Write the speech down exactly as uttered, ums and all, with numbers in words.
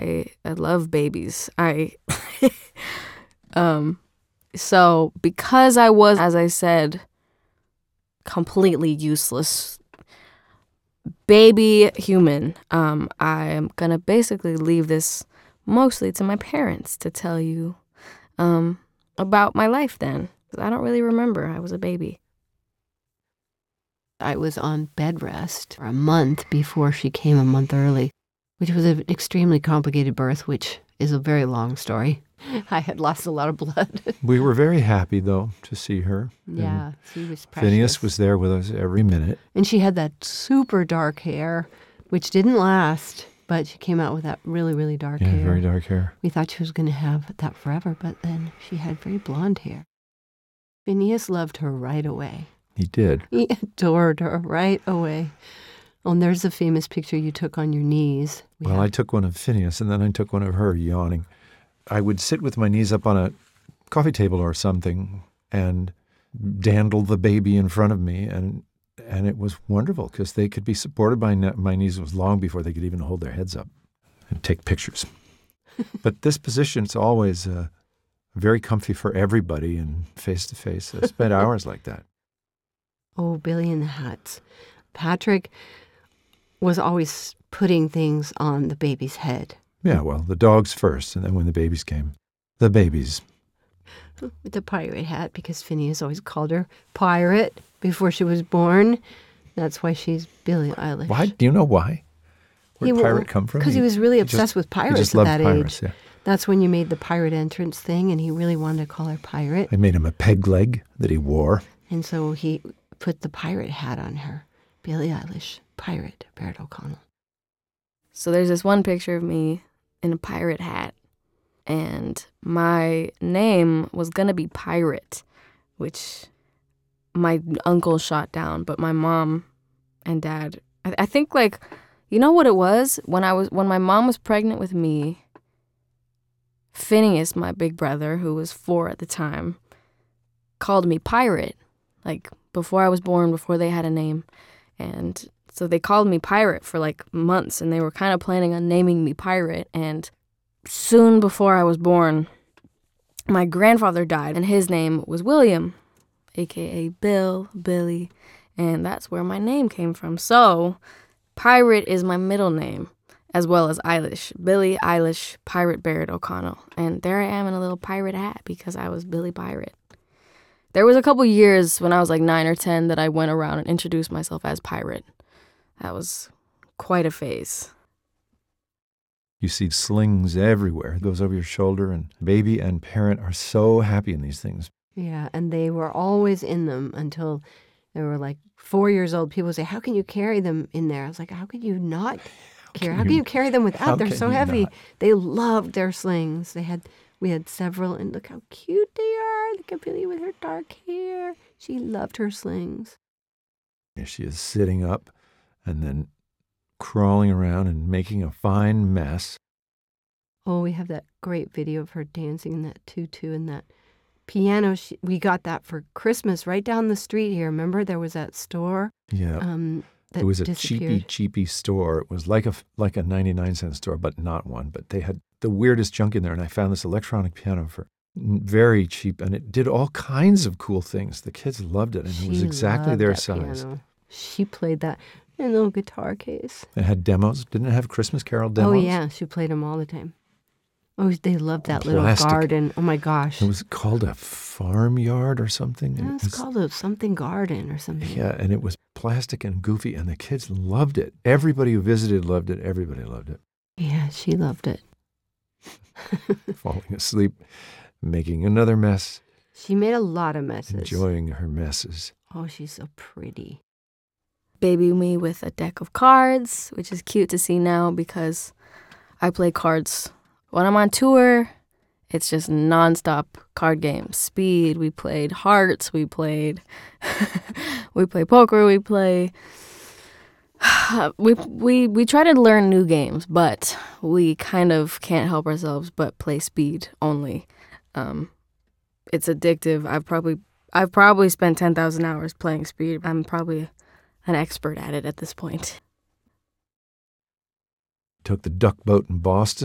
I I love babies. I um so because I was, as I said, completely useless baby human, um, I am gonna basically leave this mostly to my parents to tell you um about my life then. I don't really remember. I was a baby. I was on bed rest for a month before she came a month early, which was an extremely complicated birth, which is a very long story. I had lost a lot of blood. We were very happy, though, to see her. Yeah, And she was precious. Phineas was there with us every minute. And she had that super dark hair, which didn't last, but she came out with that really, really dark yeah, hair. very dark hair. We thought she was going to have that forever, but then she had very blonde hair. Phineas loved her right away. He did. He adored her right away. Oh, and there's a famous picture you took on your knees. We well, have... I took one of Phineas, and then I took one of her, yawning. I would sit with my knees up on a coffee table or something and dandle the baby in front of me, and and it was wonderful because they could be supported by ne- my knees. It was long before they could even hold their heads up and take pictures. But this position is always uh, very comfy for everybody and face-to-face. I spent hours like that. Oh, Billy in the Hats. Patrick was always putting things on the baby's head. Yeah, well, the dogs first, and then when the babies came, the babies. With the pirate hat, because Phineas always called her Pirate before she was born. That's why she's Billie Eilish. Why? Do you know why? Where did pirate come from? Because he, he was really obsessed just, with pirates he just at loved that pirates, age. Yeah. That's when you made the pirate entrance thing, and he really wanted to call her Pirate. I made him a peg leg that he wore. And so he put the pirate hat on her. Billie Eilish, Pirate, Barrett O'Connell. So there's this one picture of me in a pirate hat, and my name was going to be Pirate, which my uncle shot down, but my mom and dad, I, I think, like, you know what it was? When I was when my mom was pregnant with me, Phineas, my big brother, who was four at the time, called me Pirate, like, before I was born, before they had a name. And so they called me Pirate for, like, months, and they were kind of planning on naming me Pirate. And soon before I was born, my grandfather died, and his name was William, a k a. Bill, Billy, and that's where my name came from. So Pirate is my middle name, as well as Eilish. Billie Eilish, Pirate Barrett O'Connell. And there I am in a little pirate hat because I was Billy Pirate. There was a couple years when I was like nine or ten that I went around and introduced myself as Pirate. That was quite a phase. You see slings everywhere. It goes over your shoulder, and baby and parent are so happy in these things. Yeah, and they were always in them until they were like four years old. People would say, how can you carry them in there? I was like, how could you not carry? How can you carry them without? They're so heavy. Not? They loved their slings. They had, we had several, and look how cute they are. Look at Billy with her dark hair. She loved her slings. Yeah, she is sitting up and then crawling around and making a fine mess. Oh, we have that great video of her dancing in that tutu and that piano. She, we got that for Christmas right down the street here. Remember, there was that store? Yeah. Um, that it was a disappeared. cheapy, cheapy store. It was like a, like a ninety-nine cent store, but not one. But they had the weirdest junk in there, and I found this electronic piano for very cheap, and it did all kinds of cool things. The kids loved it, and she it was exactly their that size. Piano. She played that in a little guitar case. It had demos. Didn't it have Christmas Carol demos? Oh, yeah. She played them all the time. Oh, they loved that Plastic. little garden. Oh, my gosh. It was called a farmyard or something. Yeah, it was was called a something garden or something. Yeah, and it was plastic and goofy, and the kids loved it. Everybody who visited loved it. Everybody loved it. Yeah, she loved it. Falling asleep, making another mess. She made a lot of messes. Enjoying her messes. Oh, she's so pretty. Baby me with a deck of cards, which is cute to see now because I play cards. When I'm on tour, it's just nonstop card games. Speed, we played hearts, we played we play poker, we play we we we try to learn new games, but we kind of can't help ourselves but play speed only. Um, it's addictive. I've probably I've probably spent ten thousand hours playing speed. I'm probably an expert at it at this point. Took the duck boat in Boston.